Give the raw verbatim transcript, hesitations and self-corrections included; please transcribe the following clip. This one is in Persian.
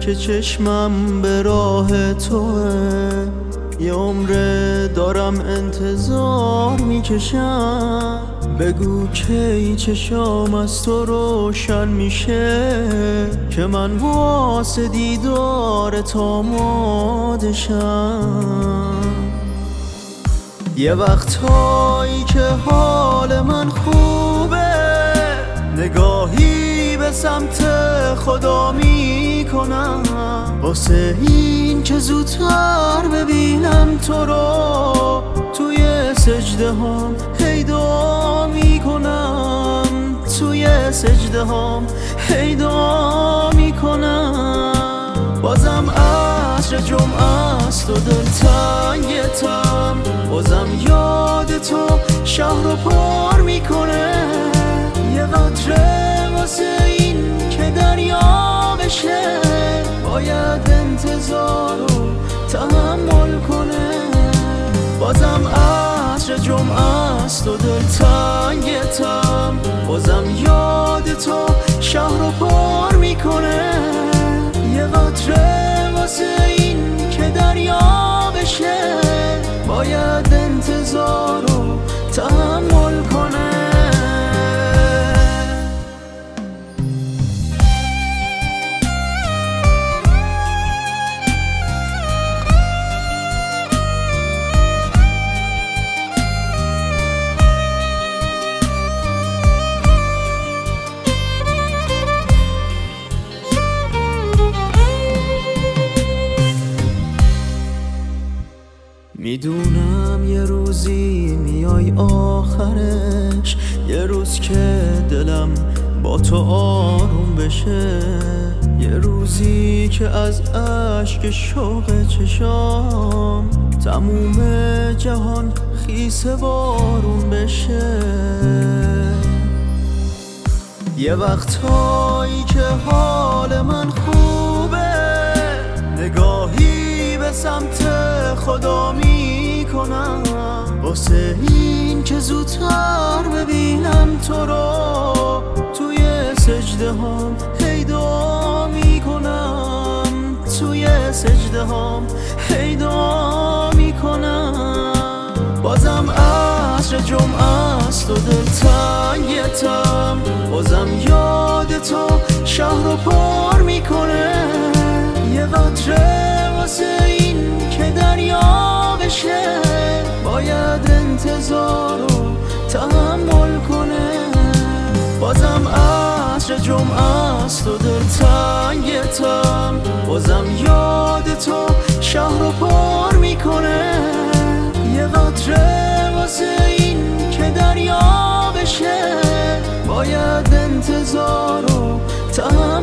که چشمم به راه توه، یه عمره دارم انتظار میکشم. بگو کی چشام از تو روشن میشه که من واسه دیدار تو آماده شم. یه وقتایی که حال من خوبه، نگاهی به سمت خدا میکنم، واسه این که زودتر ببینم تو رو. توی سجده هم هی دعا میکنم، توی سجده هم هی دعا میکنم. بازم عصر جمعه است و دلتنگتم، بازم یاد تو شهر رو پر میکنه. یه قطره واسه این که دریا بشه، باید انتظار رو تحمل کنه. بازم عصر جمعه است و دلتنگتم، بازم یاد تو شهر رو پر میکنه. یه قطره واسه این که دریا بشه، باید انتظار رو تحمل کنه. میدونم یه روزی میای آخرش، یه روز که دلم با تو آروم بشه، یه روزی که از اشک شوق چشام تموم جهان خیس بارون بشه. یه وقتایی که حال من خوبه، نگاهی به سمت خدا میکنم، واسه این که زودتر ببینم تو رو. توی سجده هم هی دعا میکنم، توی سجده هم هی دعا میکنم. بازم عصر جمعه است و دلتنگتم، بازم یاد تو شهر رو پر میکنه. یه قطره واسه این که دریا بشه، باید انتظار رو تحمل کنه. بازم عصر جمعه است و دلتنگتم، بازم یاد تو شهر رو پر میکنه. یه قطره واسه این که دریا بشه، باید انتظار رو تحمل